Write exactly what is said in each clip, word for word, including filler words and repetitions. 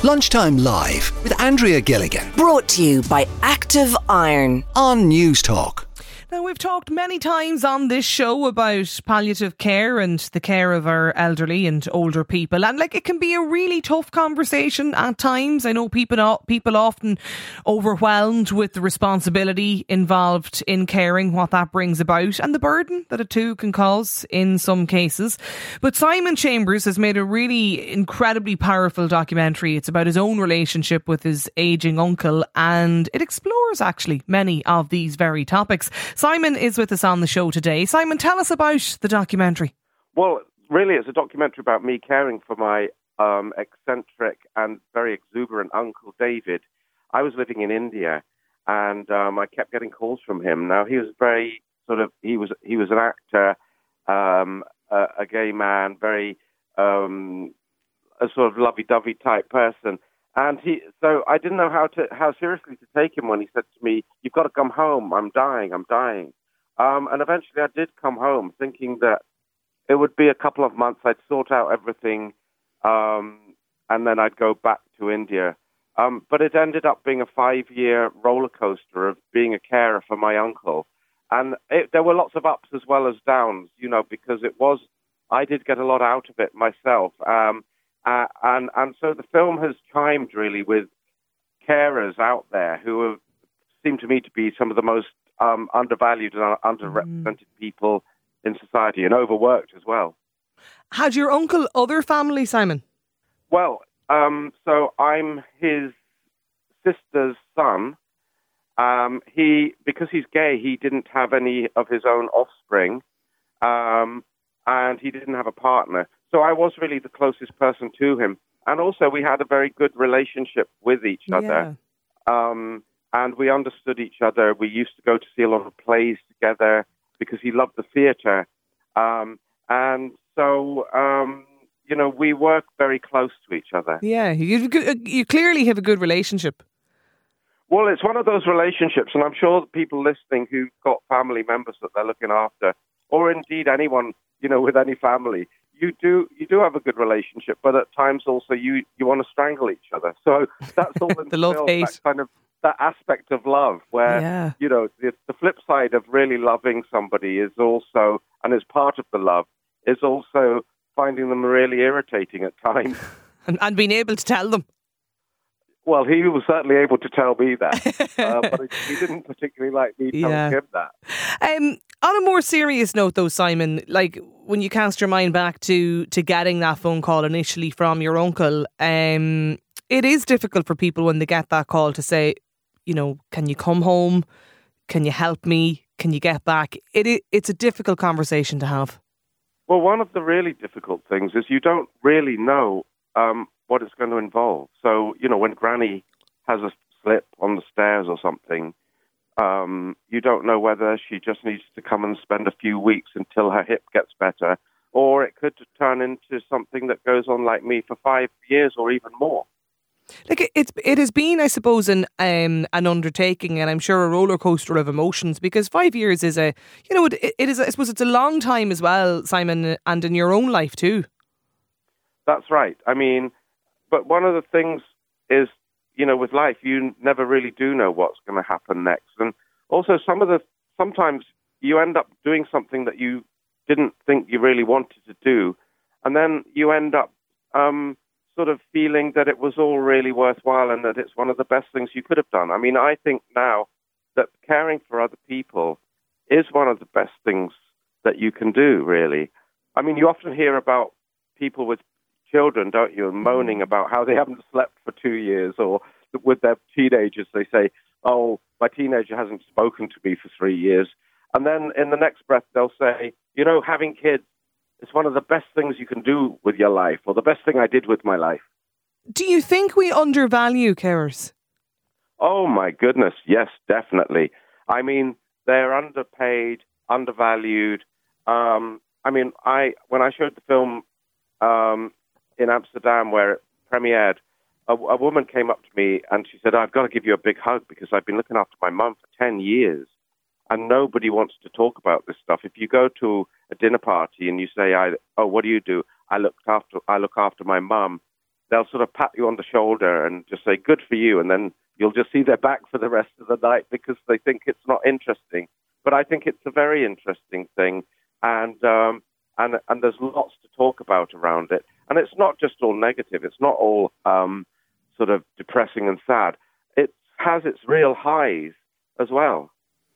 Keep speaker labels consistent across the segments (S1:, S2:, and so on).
S1: Lunchtime Live with Andrea Gilligan.
S2: Brought to you by Active Iron
S1: on News Talk.
S3: Now, we've talked many times on this show about palliative care and the care of our elderly and older people. And like, it can be a really tough conversation at times. I know people, people often overwhelmed with the responsibility involved in caring, what that brings about, and the burden that it too can cause in some cases. But Simon Chambers has made a really incredibly powerful documentary. It's about his own relationship with his ageing uncle, and it explores actually many of these very topics. Simon is with us on the show today. Simon, tell us about the documentary.
S4: Well, really, it's a documentary about me caring for my um, eccentric and very exuberant uncle, David. I was living in India, and um, I kept getting calls from him. Now, he was very sort of, he was he was an actor, um, a, a gay man, very um, a sort of lovey-dovey type person. And he, so I didn't know how to, how seriously to take him when he said to me, "You've got to come home. I'm dying. I'm dying." Um, and eventually I did come home thinking that it would be a couple of months. I'd sort out everything. Um, and then I'd go back to India. Um, but it ended up being a five year roller coaster of being a carer for my uncle. And it, there were lots of ups as well as downs, you know, because it was, I did get a lot out of it myself. Um, Uh, and, and so the film has chimed really with carers out there who have, seem to me to be some of the most um, undervalued and underrepresented mm. people in society, and overworked as well.
S3: Had your uncle other family, Simon?
S4: Well, um, so I'm his sister's son. Um, he, because he's gay, he didn't have any of his own offspring, um, and he didn't have a partner. So I was really the closest person to him. And also we had a very good relationship with each other. Yeah. Um, and we understood each other. We used to go to see a lot of plays together because he loved the theatre. Um, and so, um, you know, we work very close to each other.
S3: Yeah, you, you clearly have a good relationship.
S4: Well, it's one of those relationships, and I'm sure that people listening who've got family members that they're looking after, or indeed anyone, you know, with any family, You do you do have a good relationship, but at times also you, you want to strangle each other. So that's all
S3: the love hate.
S4: That kind of that aspect of love, where
S3: yeah.
S4: you know the, the flip side of really loving somebody is also, and is part of the love, is also finding them really irritating at times,
S3: and, and being able to tell them.
S4: Well, he was certainly able to tell me that, uh, but he didn't particularly like me telling
S3: yeah.
S4: him that.
S3: Um, on a more serious note, though, Simon, like when you cast your mind back to to getting that phone call initially from your uncle, um, it is difficult for people when they get that call to say, you know, can you come home? Can you help me? Can you get back? It, it it's a difficult conversation to have.
S4: Well, one of the really difficult things is you don't really know Um, what it's going to involve. So, you know, when Granny has a slip on the stairs or something, um, you don't know whether she just needs to come and spend a few weeks until her hip gets better, or it could turn into something that goes on like me for five years or even more.
S3: Like it's it has been, I suppose, an um, an undertaking, and I'm sure a roller coaster of emotions, because five years is a, you know, it, it is. I suppose it's a long time as well, Simon, and in your own life too.
S4: That's right. I mean, but one of the things is, you know, with life, you never really do know what's going to happen next. And also some of the, sometimes you end up doing something that you didn't think you really wanted to do. And then you end up um, sort of feeling that it was all really worthwhile and that it's one of the best things you could have done. I mean, I think now that caring for other people is one of the best things that you can do, really. I mean, you often hear about people with children, don't you, and moaning about how they haven't slept for two years, or with their teenagers, they say, "Oh, my teenager hasn't spoken to me for three years." And then in the next breath, they'll say, "You know, having kids is one of the best things you can do with your life, or the best thing I did with my life."
S3: Do you think we undervalue carers?
S4: Oh, my goodness. Yes, definitely. I mean, they're underpaid, undervalued. Um, I mean, I when I showed the film um, in Amsterdam where it premiered, a, a woman came up to me and she said, "I've got to give you a big hug because I've been looking after my mum for ten years and nobody wants to talk about this stuff. If you go to a dinner party and you say, I, oh, what do you do? I look after, I look after my mum," they'll sort of pat you on the shoulder and just say, good for you. And then you'll just see their back for the rest of the night because they think it's not interesting. But I think it's a very interesting thing. And, um, and, and there's lots to talk about around it. And it's not just all negative. It's not all um, sort of depressing and sad. It has its real highs as well.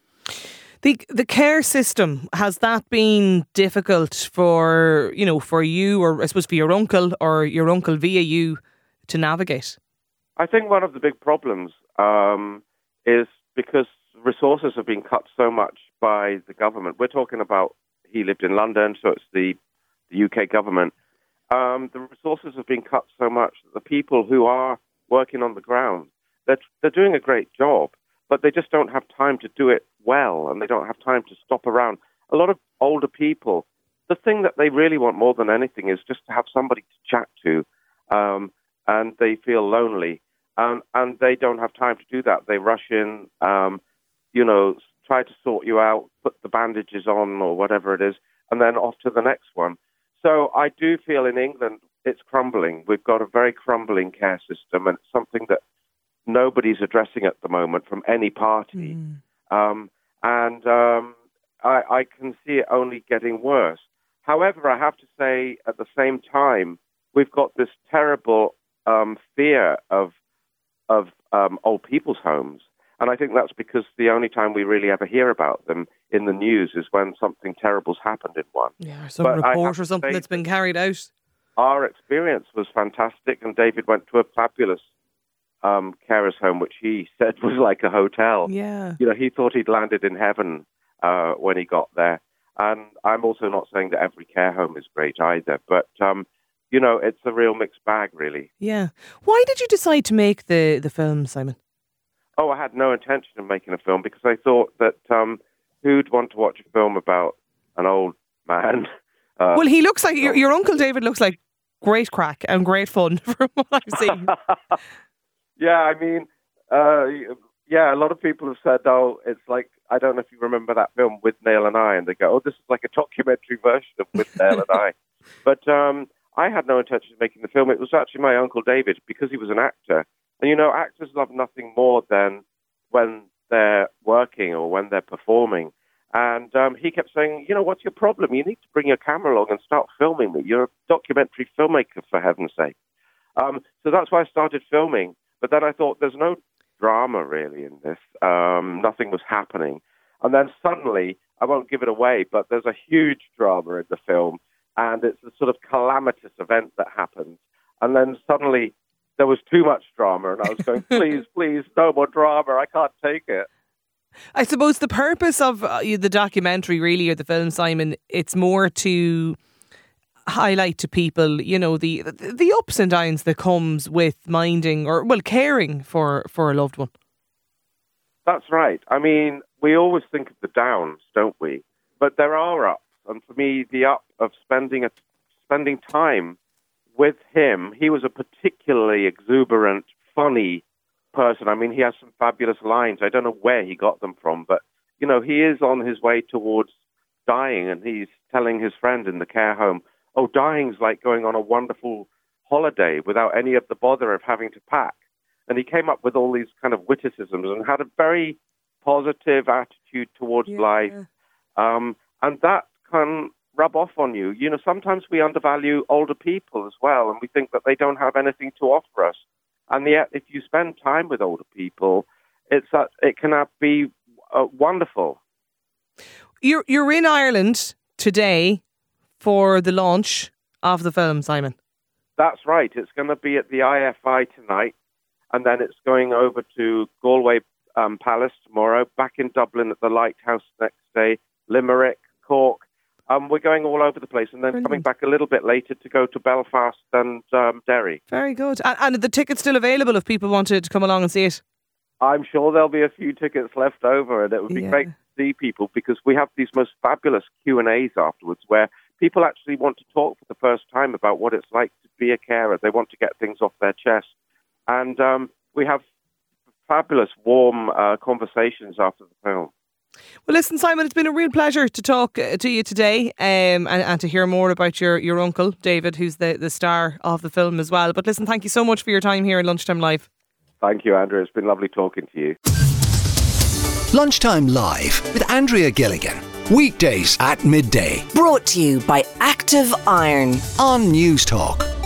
S3: The the care system, has that been difficult for, you know, for you, or I suppose for your uncle or your uncle via you to navigate?
S4: I think one of the big problems um, is because resources have been cut so much by the government. We're talking about, he lived in London, so it's the, the U K government. Um, the resources have been cut so much that the people who are working on the ground, they're, they're doing a great job, but they just don't have time to do it well, and they don't have time to stop around. A lot of older people, the thing that they really want more than anything is just to have somebody to chat to, um, and they feel lonely, um, and they don't have time to do that. They rush in, um, you know, try to sort you out, put the bandages on or whatever it is, and then off to the next one. So I do feel in England it's crumbling. We've got a very crumbling care system, and it's something that nobody's addressing at the moment from any party. Mm. Um, and um, I, I can see it only getting worse. However, I have to say at the same time, we've got this terrible um, fear of of um, old people's homes. And I think that's because the only time we really ever hear about them in the news is when something terrible's happened in one.
S3: Yeah, or some but report or something that's been carried out.
S4: Our experience was fantastic, and David went to a fabulous um, carers home, which he said was like a hotel.
S3: Yeah.
S4: You know, he thought he'd landed in heaven uh, when he got there. And I'm also not saying that every care home is great either, but, um, you know, it's a real mixed bag, really.
S3: Yeah. Why did you decide to make the, the film, Simon?
S4: Oh, I had no intention of making a film because I thought that um, who'd want to watch a film about an old man? Uh,
S3: well, he looks like, your, your Uncle David looks like great crack and great fun from what I've seen.
S4: Yeah, I mean, uh, yeah, a lot of people have said, oh, it's like, I don't know if you remember that film, With Nail and I, and they go, oh, this is like a documentary version of With Nail and I. But um, I had no intention of making the film. It was actually my Uncle David, because he was an actor. And, you know, actors love nothing more than when they're working or when they're performing. And um, he kept saying, you know, what's your problem? You need to bring your camera along and start filming me. You're a documentary filmmaker, for heaven's sake. Um, so that's why I started filming. But then I thought, there's no drama really in this. Um, nothing was happening. And then suddenly, I won't give it away, but there's a huge drama in the film. And it's a sort of calamitous event that happens. And then suddenly, there was too much drama, and I was going, please, please, no more drama. I can't take it.
S3: I suppose the purpose of uh, the documentary, really, or the film, Simon, it's more to highlight to people, you know, the the ups and downs that comes with minding or, well, caring for, for a loved one.
S4: That's right. I mean, we always think of the downs, don't we? But there are ups. And for me, the up of spending a, spending time with him, he was a particularly exuberant, funny person. I mean, he has some fabulous lines. I don't know where he got them from, but, you know, he is on his way towards dying, and he's telling his friend in the care home, oh, dying's like going on a wonderful holiday without any of the bother of having to pack. And he came up with all these kind of witticisms and had a very positive attitude towards yeah. life. Um, and that can rub off on you. You know, sometimes we undervalue older people as well, and we think that they don't have anything to offer us. And yet, if you spend time with older people, it's uh, it can be uh, wonderful.
S3: You're you're in Ireland today for the launch of the film, Simon.
S4: That's right. It's going to be at the I F I tonight, and then it's going over to Galway um, Palace tomorrow, back in Dublin at the Lighthouse next day, Limerick, Cork. Um, we're going all over the place, and then Brilliant. coming back a little bit later to go to Belfast and um, Derry.
S3: Very good. And, and the ticket's still available if people wanted to come along and see it?
S4: I'm sure there'll be a few tickets left over, and it would be
S3: yeah.
S4: great to see people, because we have these most fabulous Q and A's afterwards where people actually want to talk for the first time about what it's like to be a carer. They want to get things off their chest. And um, we have fabulous, warm uh, conversations after the film.
S3: Well, listen, Simon, it's been a real pleasure to talk uh, to you today um, and, and to hear more about your, your uncle, David, who's the, the star of the film as well. But listen, thank you so much for your time here at Lunchtime Live.
S4: Thank you, Andrea. It's been lovely talking to you.
S1: Lunchtime Live with Andrea Gilligan. Weekdays at midday
S2: Brought to you by Active Iron.
S1: on News Talk.